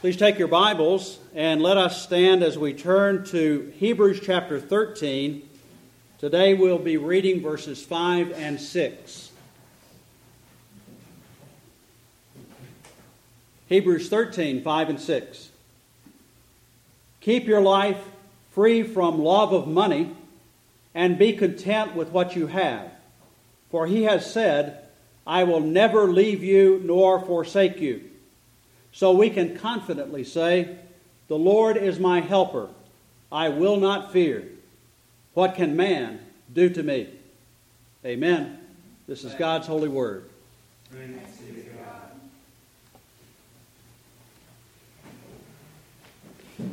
Please take your Bibles and let us stand as we turn to Hebrews chapter 13. Today we'll be reading verses 5 and 6. Hebrews 13, 5 and 6. Keep your life free from love of money and be content with what you have. For he has said, I will never leave you nor forsake you. So we can confidently say, the Lord is my helper. I will not fear. What can man do to me? Amen. This is God's holy word. Thanks be to God.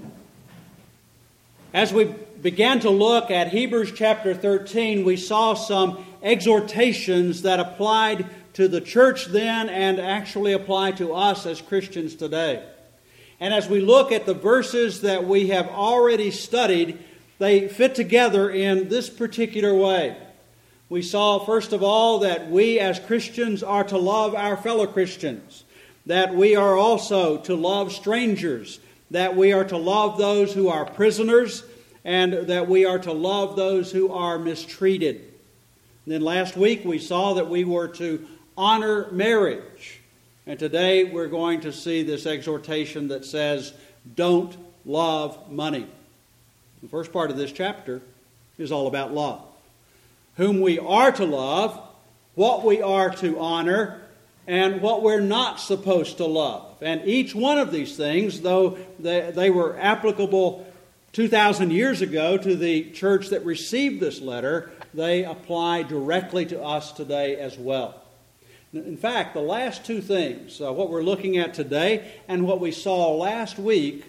As we began to look at Hebrews chapter 13, we saw some exhortations that applied to the church then and actually apply to us as Christians today. And as we look at the verses that we have already studied, they fit together in this particular way. We saw, first of all, that we as Christians are to love our fellow Christians, that we are also to love strangers, that we are to love those who are prisoners, and that we are to love those who are mistreated. And then last week we saw that we were to honor marriage. And today we're going to see this exhortation that says, don't love money. The first part of this chapter is all about love. Whom we are to love, what we are to honor, and what we're not supposed to love. And each one of these things, though they were applicable 2,000 years ago to the church that received this letter, they apply directly to us today as well. In fact, the last two things, what we're looking at today and what we saw last week,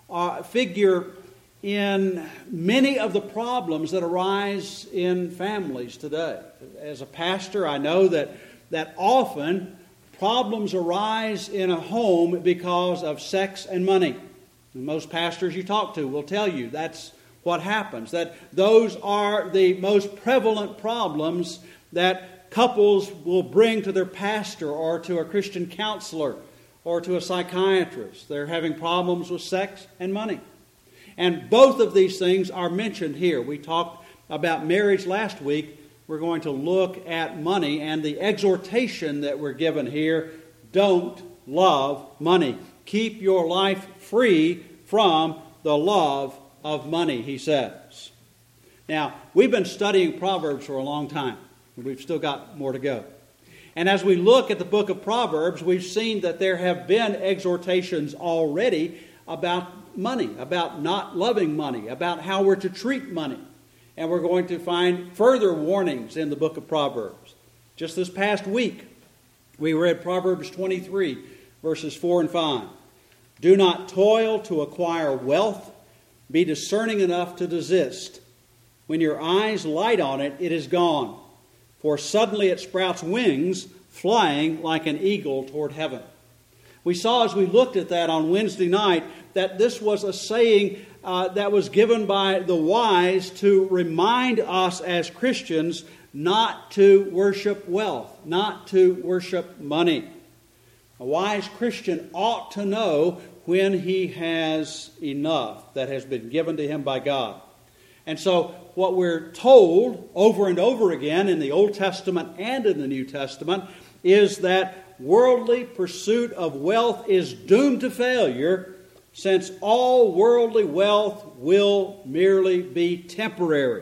figure in many of the problems that arise in families today. As a pastor, I know that often problems arise in a home because of sex and money. And most pastors you talk to will tell you that's what happens, that those are the most prevalent problems that couples will bring to their pastor or to a Christian counselor or to a psychiatrist. They're having problems with sex and money. And both of these things are mentioned here. We talked about marriage last week. We're going to look at money and the exhortation that we're given here. Don't love money. Keep your life free from the love of money, he says. Now, we've been studying Proverbs for a long time. We've still got more to go. And as we look at the book of Proverbs, we've seen that there have been exhortations already about money, about not loving money, about how we're to treat money. And we're going to find further warnings in the book of Proverbs. Just this past week, we read Proverbs 23, verses 4 and 5. Do not toil to acquire wealth. Be discerning enough to desist. When your eyes light on it, it is gone. For suddenly it sprouts wings, flying like an eagle toward heaven. We saw as we looked at that on Wednesday night that this was a saying that was given by the wise to remind us as Christians not to worship wealth, not to worship money. A wise Christian ought to know when he has enough that has been given to him by God. And so what we're told over and over again in the Old Testament and in the New Testament is that worldly pursuit of wealth is doomed to failure, since all worldly wealth will merely be temporary.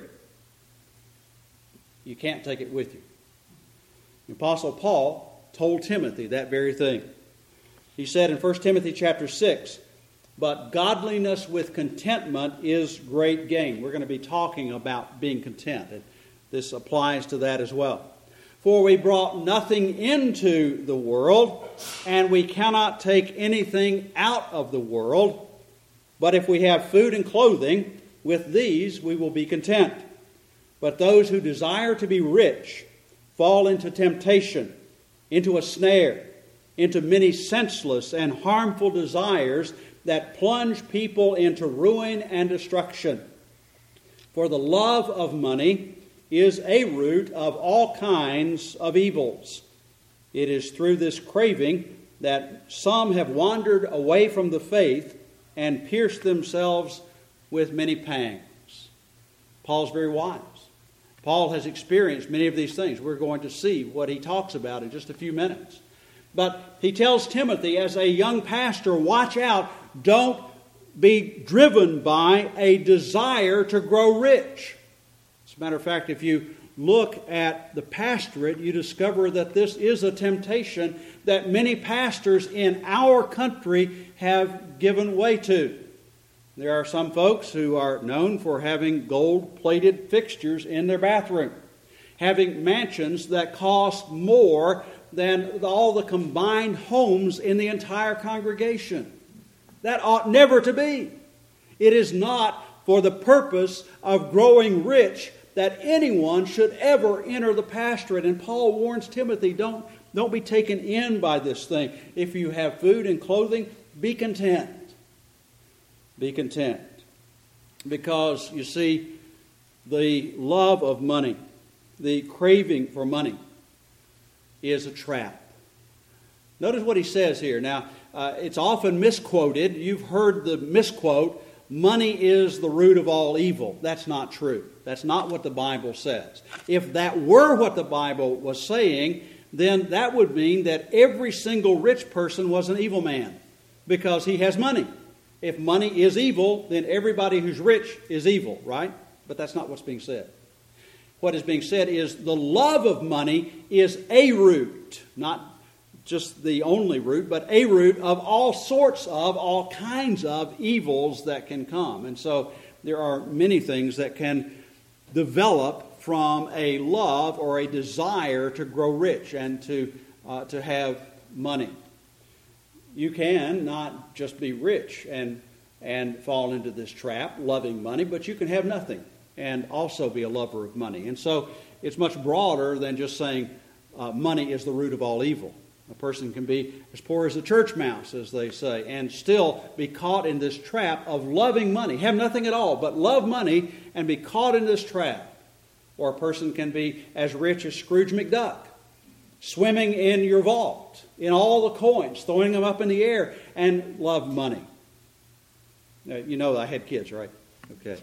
You can't take it with you. The Apostle Paul told Timothy that very thing. He said in 1 Timothy chapter 6, but godliness with contentment is great gain. We're going to be talking about being content. This applies to that as well. For we brought nothing into the world, and we cannot take anything out of the world. But if we have food and clothing, with these we will be content. But those who desire to be rich fall into temptation, into a snare, into many senseless and harmful desires that plunge people into ruin and destruction. For the love of money is a root of all kinds of evils. It is through this craving that some have wandered away from the faith and pierced themselves with many pangs. Paul's very wise. Paul has experienced many of these things. We're going to see what he talks about in just a few minutes. But he tells Timothy, as a young pastor, watch out, don't be driven by a desire to grow rich. As a matter of fact, if you look at the pastorate, you discover that this is a temptation that many pastors in our country have given way to. There are some folks who are known for having gold-plated fixtures in their bathroom, having mansions that cost more than all the combined homes in the entire congregation. That ought never to be. It is not for the purpose of growing rich that anyone should ever enter the pastorate. And Paul warns Timothy, don't be taken in by this thing. If you have food and clothing, be content. Be content. Because, you see, the love of money, the craving for money, is a trap. Notice what he says here. Now, it's often misquoted. You've heard the misquote, money is the root of all evil. That's not true. That's not what the Bible says. If that were what the Bible was saying, then that would mean that every single rich person was an evil man because he has money. If money is evil, then everybody who's rich is evil, right? But that's not what's being said. What is being said is the love of money is a root, not just the only root, but a root of all kinds of evils that can come. And so there are many things that can develop from a love or a desire to grow rich and to have money. You can not just be rich and fall into this trap, loving money, but you can have nothing and also be a lover of money. And so it's much broader than just saying money is the root of all evil. A person can be as poor as a church mouse, as they say, and still be caught in this trap of loving money. Have nothing at all, but love money and be caught in this trap. Or a person can be as rich as Scrooge McDuck, swimming in your vault, in all the coins, throwing them up in the air, and love money. Now, you know I had kids, right? Okay.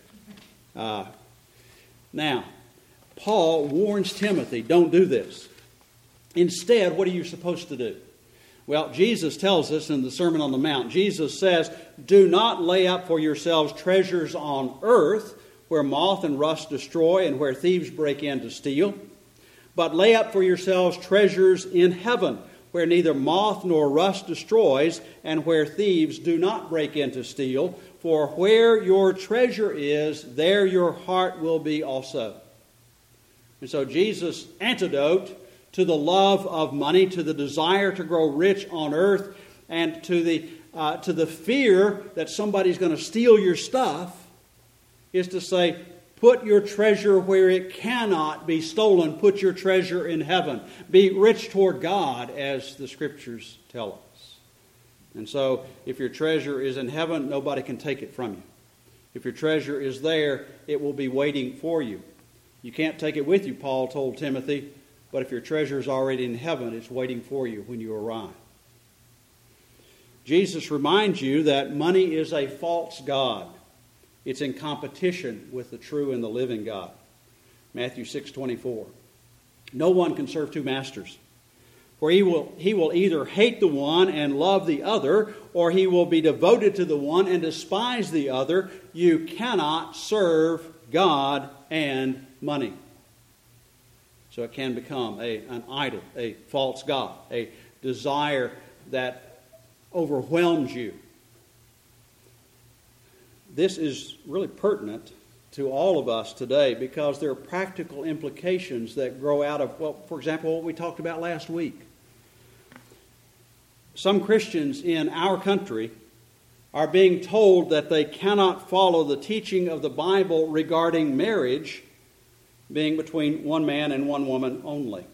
Now, Paul warns Timothy, don't do this. Instead, what are you supposed to do? Well, Jesus tells us in the Sermon on the Mount, Jesus says, do not lay up for yourselves treasures on earth, where moth and rust destroy and where thieves break in to steal. But lay up for yourselves treasures in heaven, where neither moth nor rust destroys and where thieves do not break in to steal. For where your treasure is, there your heart will be also. And so Jesus' antidote to the love of money, to the desire to grow rich on earth, and to the fear that somebody's going to steal your stuff, is to say, put your treasure where it cannot be stolen. Put your treasure in heaven. Be rich toward God, as the Scriptures tell us. And so, if your treasure is in heaven, nobody can take it from you. If your treasure is there, it will be waiting for you. You can't take it with you, Paul told Timothy, but if your treasure is already in heaven, it's waiting for you when you arrive. Jesus reminds you that money is a false god. It's in competition with the true and the living God. Matthew 6:24. No one can serve two masters. For he will either hate the one and love the other, or he will be devoted to the one and despise the other. You cannot serve God and money. So it can become an idol, a false god, a desire that overwhelms you. This is really pertinent to all of us today because there are practical implications that grow out of, well, for example, what we talked about last week. Some Christians in our country are being told that they cannot follow the teaching of the Bible regarding marriage being between one man and one woman only.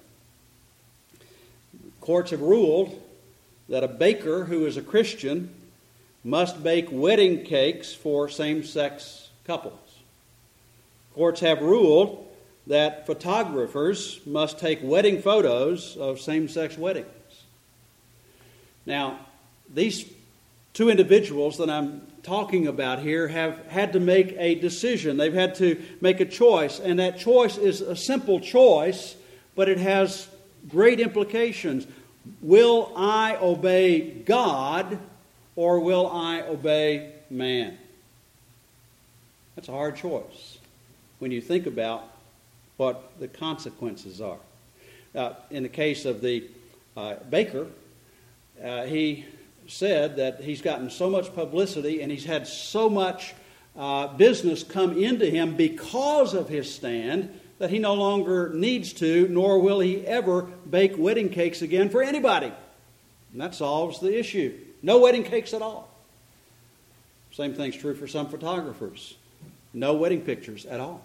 Courts have ruled that a baker who is a Christian must bake wedding cakes for same-sex couples. Courts have ruled that photographers must take wedding photos of same-sex weddings. Now, these two individuals that I'm talking about here have had to make a decision. They've had to make a choice, and that choice is a simple choice, but it has great implications. Will I obey God, or will I obey man? That's a hard choice when you think about what the consequences are. In the case of the baker, he said that he's gotten so much publicity and he's had so much business come into him because of his stand that he no longer needs to, nor will he ever bake wedding cakes again for anybody. And that solves the issue. No wedding cakes at all. Same thing's true for some photographers. No wedding pictures at all.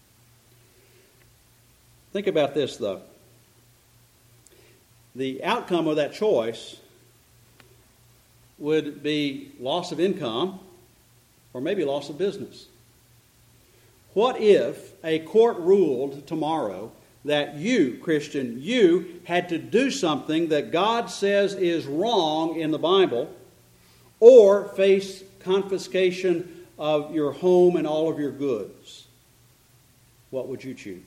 Think about this, though. The outcome of that choice would be loss of income or maybe loss of business. What if a court ruled tomorrow that you, Christian, you had to do something that God says is wrong in the Bible, or face confiscation of your home and all of your goods? What would you choose?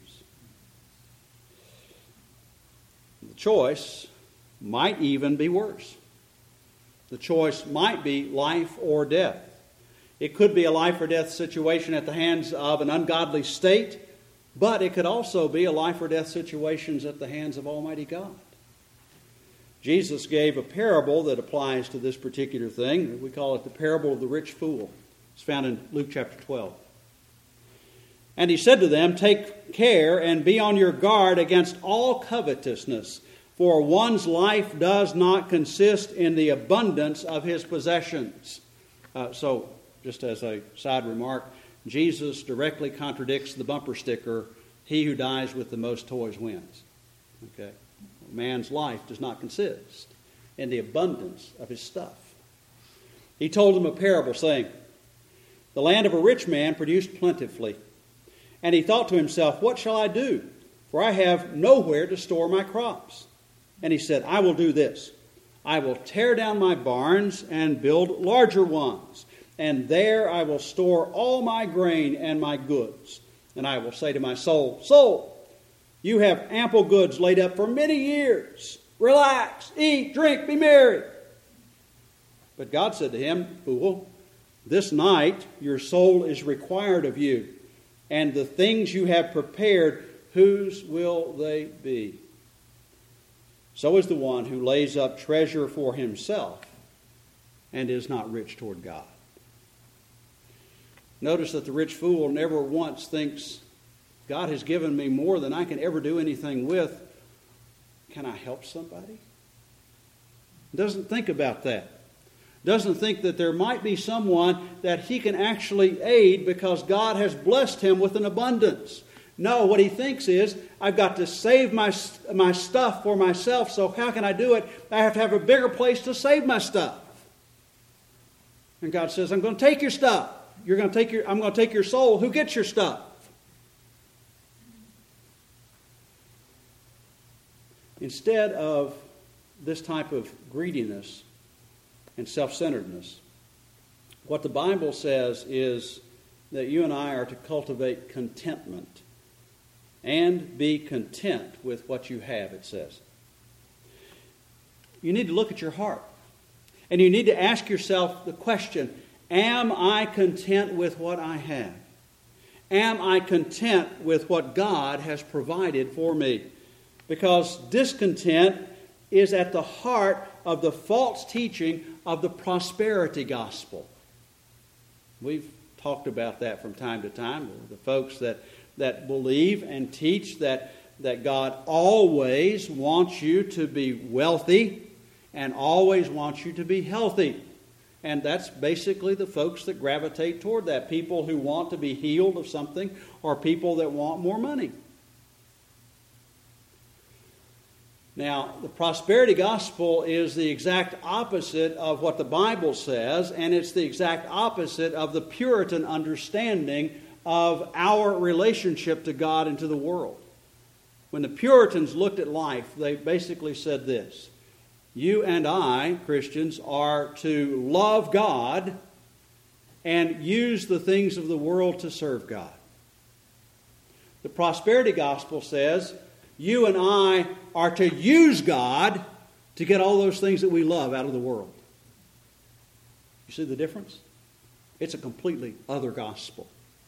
The choice might even be worse. The choice might be life or death. It could be a life or death situation at the hands of an ungodly state, but it could also be a life or death situation at the hands of Almighty God. Jesus gave a parable that applies to this particular thing. We call it the parable of the rich fool. It's found in Luke chapter 12. And he said to them, "Take care and be on your guard against all covetousness, for one's life does not consist in the abundance of his possessions." So, just as a side remark, Jesus directly contradicts the bumper sticker, "He who dies with the most toys wins." Okay? Man's life does not consist in the abundance of his stuff. He told them a parable, saying, "The land of a rich man produced plentifully. And he thought to himself, 'What shall I do? For I have nowhere to store my crops.' And he said, 'I will do this. I will tear down my barns and build larger ones. And there I will store all my grain and my goods. And I will say to my soul, Soul, you have ample goods laid up for many years. Relax, eat, drink, be merry.' But God said to him, 'Fool, this night your soul is required of you. And the things you have prepared, whose will they be? So is the one who lays up treasure for himself and is not rich toward God.'" Notice that the rich fool never once thinks, "God has given me more than I can ever do anything with. Can I help somebody?" Doesn't think about that. Doesn't think that there might be someone that he can actually aid because God has blessed him with an abundance. No, what he thinks is, I've got to save my stuff for myself, so how can I do it? I have to have a bigger place to save my stuff. And God says, "I'm going to take your stuff. I'm going to take your soul. Who gets your stuff?" Instead of this type of greediness and self-centeredness, what the Bible says is that you and I are to cultivate contentment and be content with what you have, it says. You need to look at your heart. And you need to ask yourself the question, am I content with what I have? Am I content with what God has provided for me? Because discontent is at the heart of the false teaching of the prosperity gospel. We've talked about that from time to time. The folks that believe and teach that God always wants you to be wealthy and always wants you to be healthy. And that's basically the folks that gravitate toward that. People who want to be healed of something or people that want more money. Now, the prosperity gospel is the exact opposite of what the Bible says, and it's the exact opposite of the Puritan understanding of our relationship to God and to the world. When the Puritans looked at life, they basically said this: You and I, Christians, are to love God and use the things of the world to serve God. The prosperity gospel says you and I are to use God to get all those things that we love out of the world. You see the difference? It's a completely other gospel.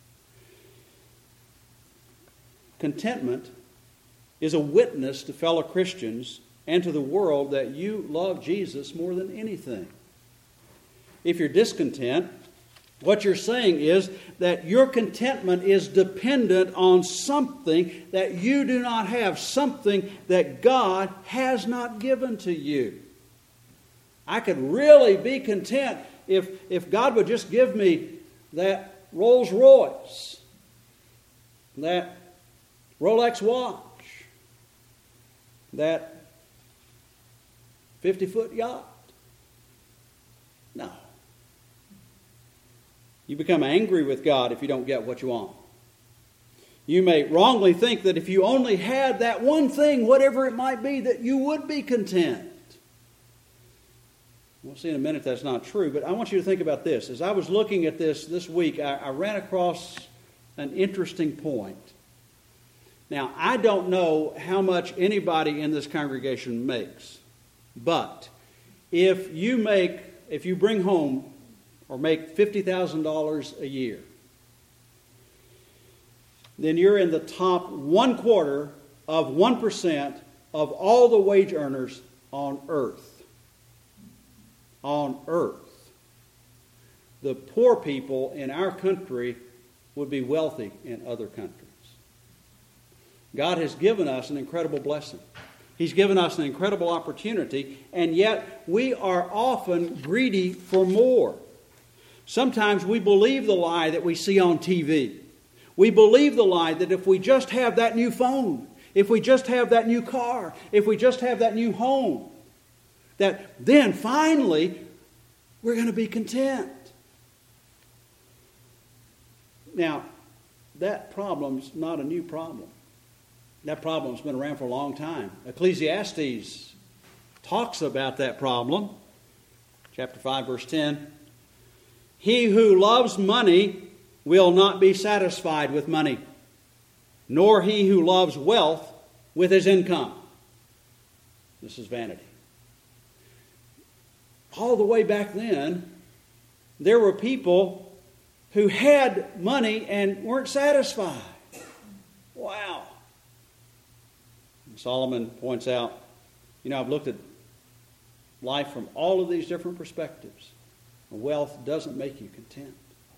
Contentment is a witness to fellow Christians and to the world that you love Jesus more than anything. If you're discontent, what you're saying is that your contentment is dependent on something that you do not have, something that God has not given to you. I could really be content if God would just give me that Rolls Royce, that Rolex watch, that 50-foot yacht. No. You become angry with God if you don't get what you want. You may wrongly think that if you only had that one thing, whatever it might be, that you would be content. We'll see in a minute that's not true, but I want you to think about this. As I was looking at this week, I ran across an interesting point. Now, I don't know how much anybody in this congregation makes, but if you bring home or make $50,000 a year, then you're in the top 1/4 of 1% of all the wage earners on earth. On earth. The poor people in our country would be wealthy in other countries. God has given us an incredible blessing. He's given us an incredible opportunity, and yet we are often greedy for more. Sometimes we believe the lie that we see on TV. We believe the lie that if we just have that new phone, if we just have that new car, if we just have that new home, that then finally we're going to be content. Now, that problem's not a new problem. That problem's been around for a long time. Ecclesiastes talks about that problem. Chapter 5, verse 10. He who loves money will not be satisfied with money, nor he who loves wealth with his income. This is vanity. All the way back then, there were people who had money and weren't satisfied. Wow. And Solomon points out, I've looked at life from all of these different perspectives. Wealth doesn't make you content.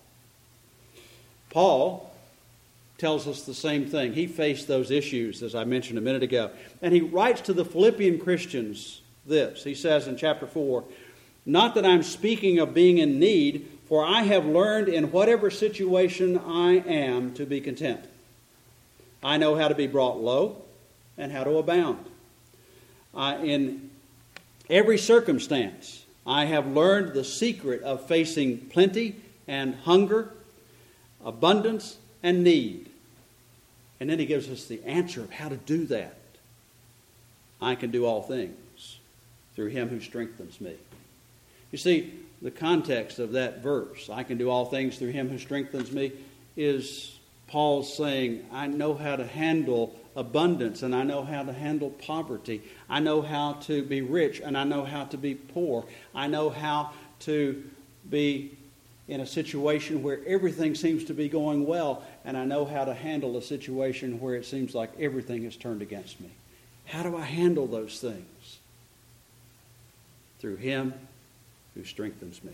Paul tells us the same thing. He faced those issues, as I mentioned a minute ago. And he writes to the Philippian Christians this. He says in chapter 4, not that I'm speaking of being in need, for I have learned in whatever situation I am to be content. I know how to be brought low and how to abound. In every circumstance, I have learned the secret of facing plenty and hunger, abundance and need. And then he gives us the answer of how to do that. I can do all things through him who strengthens me. You see, the context of that verse, I can do all things through him who strengthens me, is Paul saying, I know how to handle abundance and I know how to handle poverty. I know how to be rich and I know how to be poor. I know how to be in a situation where everything seems to be going well, and I know how to handle a situation where it seems like everything is turned against me. How do I handle those things? Through him who strengthens me.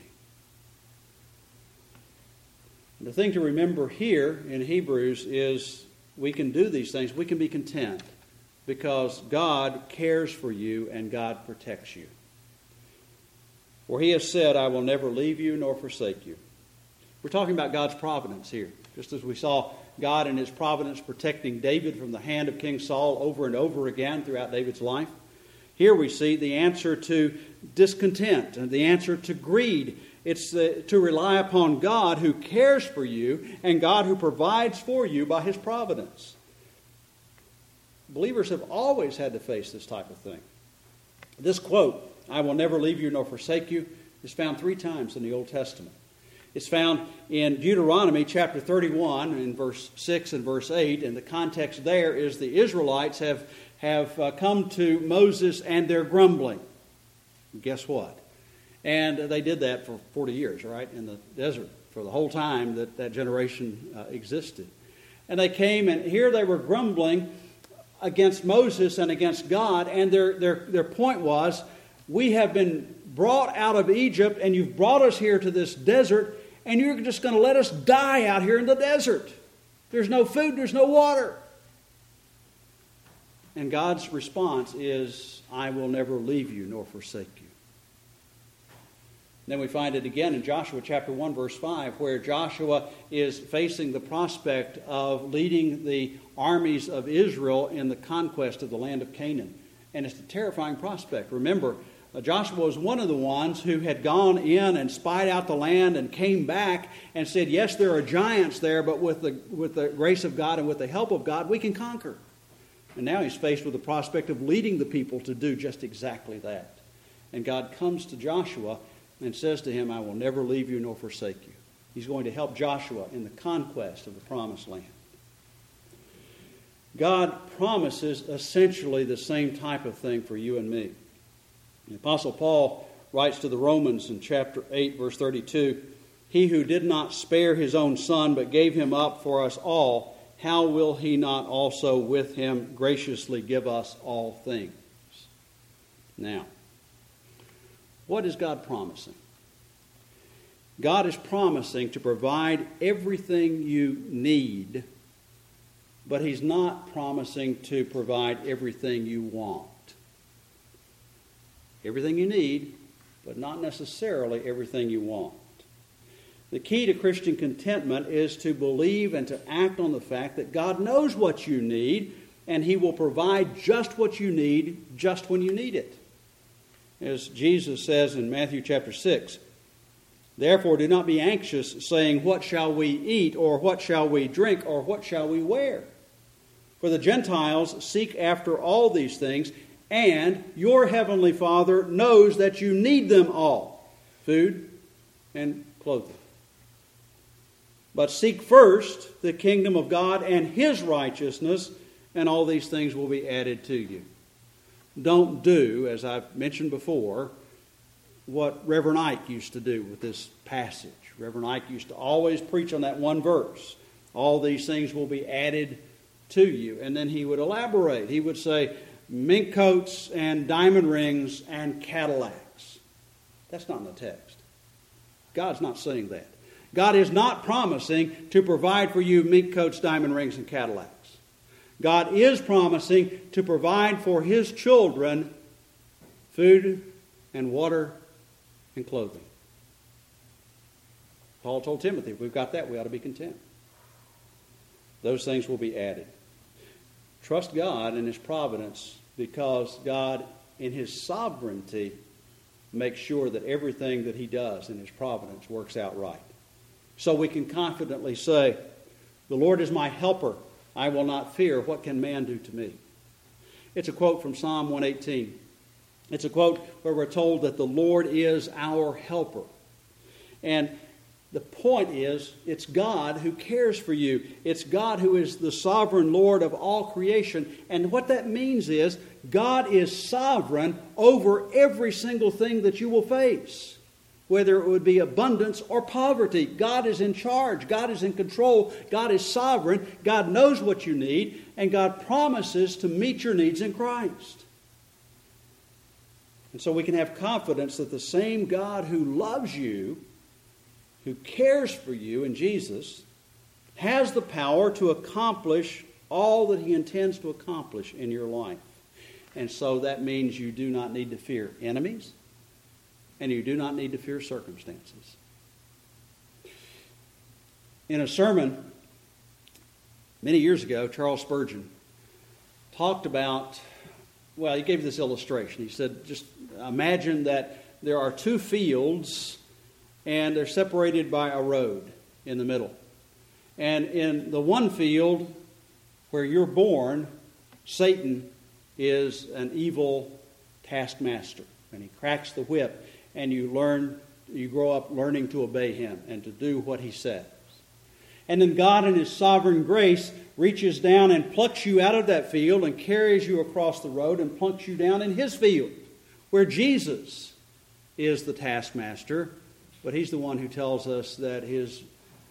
And the thing to remember here in Hebrews is we can do these things. We can be content because God cares for you and God protects you. For he has said, I will never leave you nor forsake you. We're talking about God's providence here. Just as we saw God in his providence protecting David from the hand of King Saul over and over again throughout David's life. Here we see the answer to discontent and the answer to greed. It's to rely upon God who cares for you and God who provides for you by his providence. Believers have always had to face this type of thing. This quote I will never leave you nor forsake you, is found 3 times in the Old Testament. It's found in Deuteronomy chapter 31 in verse 6 and verse 8, and the context there is the Israelites have come to Moses and they're grumbling. Guess what? And they did that for 40 years, right, in the desert, for the whole time that generation existed. And they came, and here they were grumbling against Moses and against God, and their point was, we have been brought out of Egypt, and you've brought us here to this desert, and you're just going to let us die out here in the desert. There's no food, there's no water. And God's response is, I will never leave you nor forsake you. Then we find it again in Joshua chapter 1, verse 5, where Joshua is facing the prospect of leading the armies of Israel in the conquest of the land of Canaan. And it's a terrifying prospect. Remember, Joshua was one of the ones who had gone in and spied out the land and came back and said, yes, there are giants there, but with the grace of God and with the help of God, we can conquer. And now he's faced with the prospect of leading the people to do just exactly that. And God comes to Joshua and says to him, I will never leave you nor forsake you. He's going to help Joshua in the conquest of the promised land. God promises essentially the same type of thing for you and me. The Apostle Paul writes to the Romans in chapter 8, verse 32, He who did not spare his own son, but gave him up for us all, how will he not also with him graciously give us all things? Now, what is God promising? God is promising to provide everything you need, but He's not promising to provide everything you want. Everything you need, but not necessarily everything you want. The key to Christian contentment is to believe and to act on the fact that God knows what you need, and He will provide just what you need, just when you need it. As Jesus says in Matthew chapter 6, Therefore do not be anxious, saying, What shall we eat, or what shall we drink, or what shall we wear? For the Gentiles seek after all these things, and your heavenly Father knows that you need them all, food and clothing. But seek first the kingdom of God and His righteousness, and all these things will be added to you. Don't do, as I've mentioned before, what Reverend Ike used to do with this passage. Reverend Ike used to always preach on that one verse. All these things will be added to you. And then he would elaborate. He would say, mink coats and diamond rings and Cadillacs. That's not in the text. God's not saying that. God is not promising to provide for you mink coats, diamond rings, and Cadillacs. God is promising to provide for His children food and water and clothing. Paul told Timothy, if we've got that, we ought to be content. Those things will be added. Trust God in His providence, because God, in His sovereignty, makes sure that everything that He does in His providence works out right. So we can confidently say, the Lord is my helper. I will not fear. What can man do to me? It's a quote from Psalm 118. It's a quote where we're told that the Lord is our helper. And the point is, it's God who cares for you. It's God who is the sovereign Lord of all creation. And what that means is, God is sovereign over every single thing that you will face. Whether it would be abundance or poverty, God is in charge. God is in control. God is sovereign. God knows what you need. And God promises to meet your needs in Christ. And so we can have confidence that the same God who loves you, who cares for you in Jesus, has the power to accomplish all that He intends to accomplish in your life. And so that means you do not need to fear enemies, and you do not need to fear circumstances. In a sermon many years ago, Charles Spurgeon talked about, well, he gave this illustration. He said, just imagine that there are 2 fields and they're separated by a road in the middle. And in the one field where you're born, Satan is an evil taskmaster. and he cracks the whip, and you grow up learning to obey him and to do what he says. And then God in his sovereign grace reaches down and plucks you out of that field and carries you across the road and plunks you down in his field, where Jesus is the taskmaster, but he's the one who tells us that his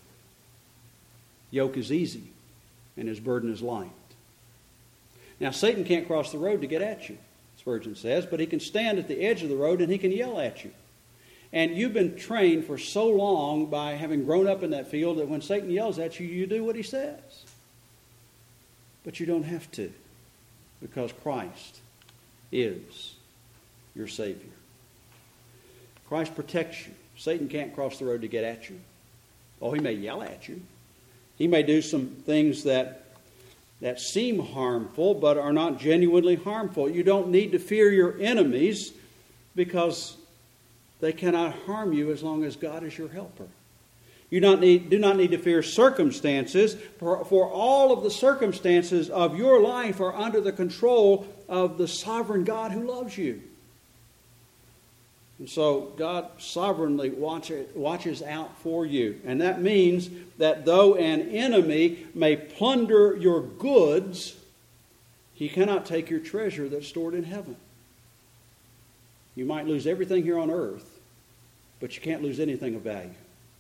yoke is easy and his burden is light. Now, Satan can't cross the road to get at you, Spurgeon says, but he can stand at the edge of the road and he can yell at you. And you've been trained for so long by having grown up in that field that when Satan yells at you, you do what he says. But you don't have to, because Christ is your Savior. Christ protects you. Satan can't cross the road to get at you. Oh, he may yell at you. He may do some things that seem harmful but are not genuinely harmful. You don't need to fear your enemies because they cannot harm you as long as God is your helper. You do not need to fear circumstances, for all of the circumstances of your life are under the control of the sovereign God who loves you. And so God sovereignly watches out for you. And that means that though an enemy may plunder your goods, he cannot take your treasure that's stored in heaven. You might lose everything here on earth, but you can't lose anything of value.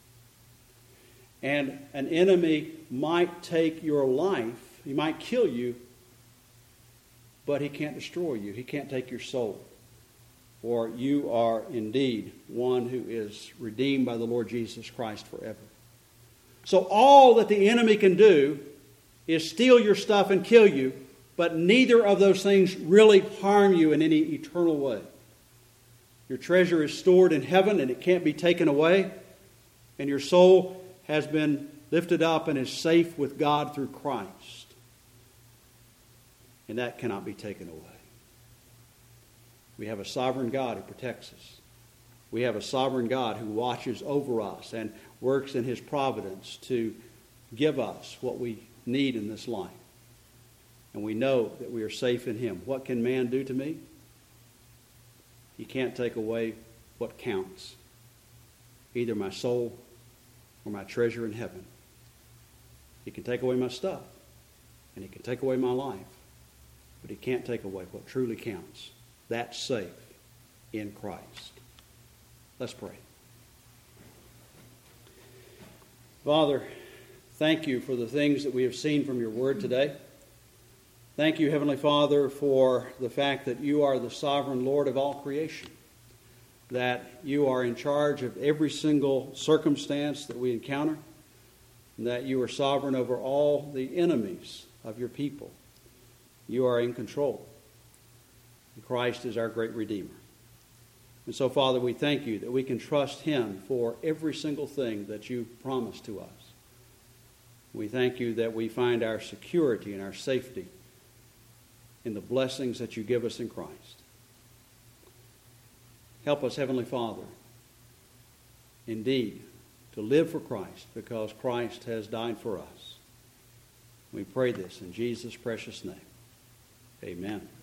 And an enemy might take your life, he might kill you, but he can't destroy you. He can't take your soul. For you are indeed one who is redeemed by the Lord Jesus Christ forever. So all that the enemy can do is steal your stuff and kill you, but neither of those things really harm you in any eternal way. Your treasure is stored in heaven and it can't be taken away, and your soul has been lifted up and is safe with God through Christ. And that cannot be taken away. We have a sovereign God who protects us. We have a sovereign God who watches over us and works in his providence to give us what we need in this life. And we know that we are safe in him. What can man do to me? He can't take away what counts. Either my soul or my treasure in heaven. He can take away my stuff. And he can take away my life. But he can't take away what truly counts. That's safe in Christ. Let's pray. Father, thank you for the things that we have seen from your word today. Thank you, Heavenly Father, for the fact that you are the sovereign Lord of all creation, that you are in charge of every single circumstance that we encounter, and that you are sovereign over all the enemies of your people. You are in control. Christ is our great Redeemer. And so, Father, we thank you that we can trust him for every single thing that you promised to us. We thank you that we find our security and our safety in the blessings that you give us in Christ. Help us, Heavenly Father, indeed, to live for Christ because Christ has died for us. We pray this in Jesus' precious name. Amen.